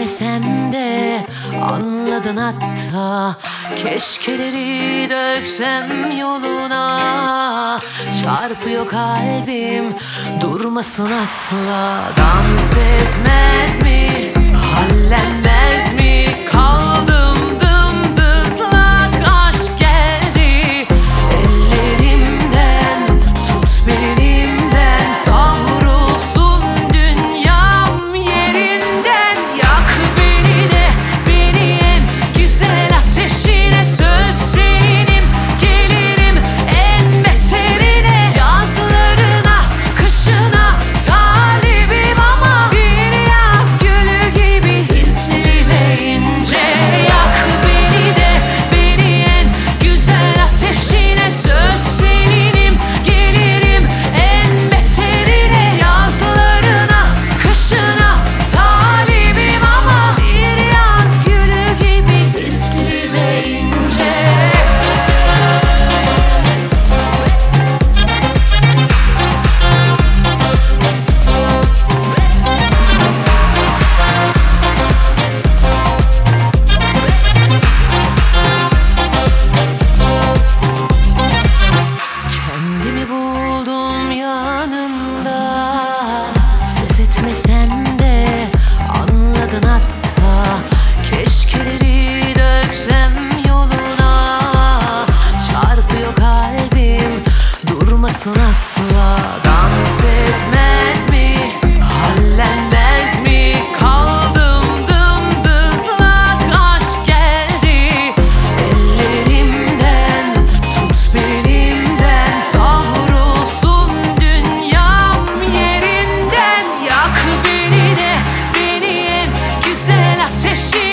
Hissetmesem de anladın hatta. Keşkeleri döksem yoluna. Çarpıyor kalbim, durmasın asla. Dans etmez mi, hallenmez mi? Kaldım dımdızlak, aşk geldi ellerimden. Tut belimden, savrulsun dünyam yerinden. Yak beni de, beni en güzel ateşine. Söz seninim, gelirim en beterine. Yazlarına, kışına talibim ama bir yaz gülü gibi hisli ve ince. Yak beni de, beni en güzel ateşine. Söz seninim, gelirim en beterine. Yazlarına, kışına talibim ama bir yaz gülü gibi hisli ve ince. Kendimi buldum yanında. Ses etmesen de anladın hatta. Keşkeleri döksem yoluna. Çarpıyor kalbim, durmasın asla. Dans etmez mi, hallenmez mi? Kaldım dımdızlak, aşk geldi ellerimden. Tut belimden, savrulsun dünyam yerinden. Yak beni de, beni en güzel ateşine.